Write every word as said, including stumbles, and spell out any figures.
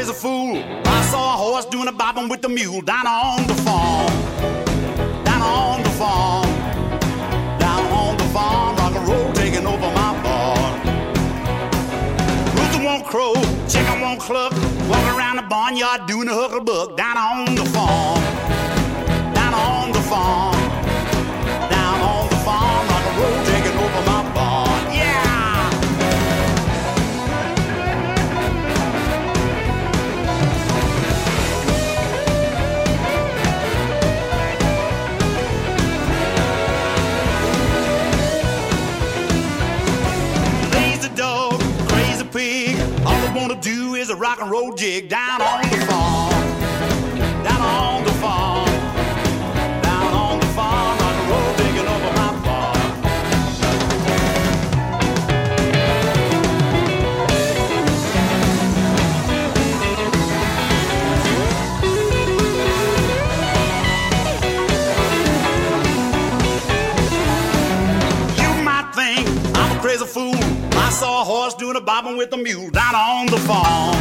crazy fool. I saw a horse doing a bobbing with the mule down on the farm. Down on the farm. Down on the farm. Rock and roll taking over my barn. Rooster won't crow, chicken won't cluck. Walking around the barnyard doing a hucklebuck. Down on the farm. Down on the farm. Down on the farm. Rock and roll taking over my barn. Yeah! Wanna do is a rock and roll jig down on the farm, down on the farm, down on the farm, rock and roll taking over my farm. You might think I'm a crazy fool. I saw a horse doing a bobbing with a mule down on the farm.